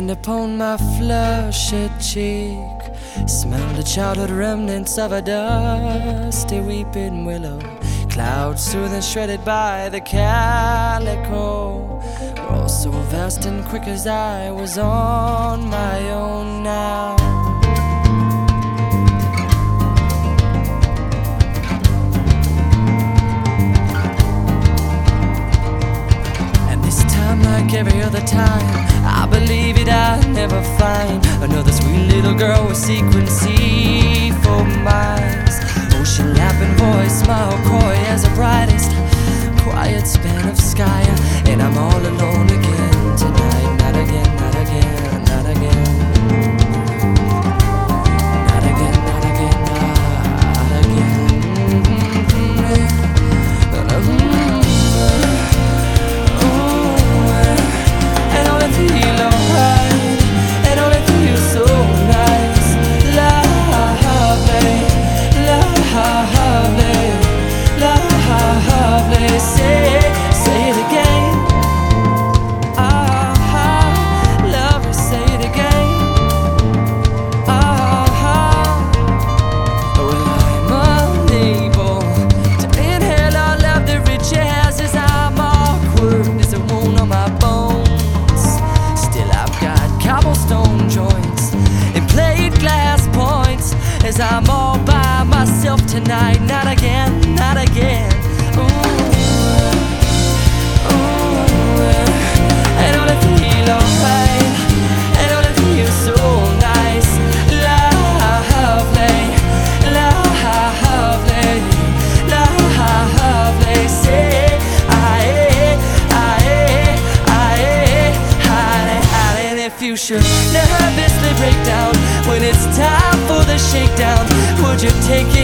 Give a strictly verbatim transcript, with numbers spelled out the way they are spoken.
hand upon my flushed cheek, smelled the childhood remnants of a dusty weeping willow. Clouds soothed and shredded by the calico were all so vast and quick as I was on my own now. And this time, like every other time, I believe it, I never find another sweet little girl with sequin C for miles. Ocean laughing voice, smile coy as the brightest quiet span of sky. And I'm all alone again tonight. Not again, not again, not again. Not again, not again, not again. And all it feel alright, and all it feels so nice. Lovely, lovely, lovely. Say, say it again. Ah, lovely, say it again. Ah, well, I'm unable to inhale all of the rich airs as I'm awkward as a wound on my bones. Still, I've got cobblestone joints and plate glass points as I'm all by myself tonight. Not again, not again. Ooh, ooh, and all it feel alright, and all it feels so nice. Lovely, lovely, lovely. Say, aye, aye, aye, aye, aye. And if you should nervously break down when it's time for the shakedown, would you take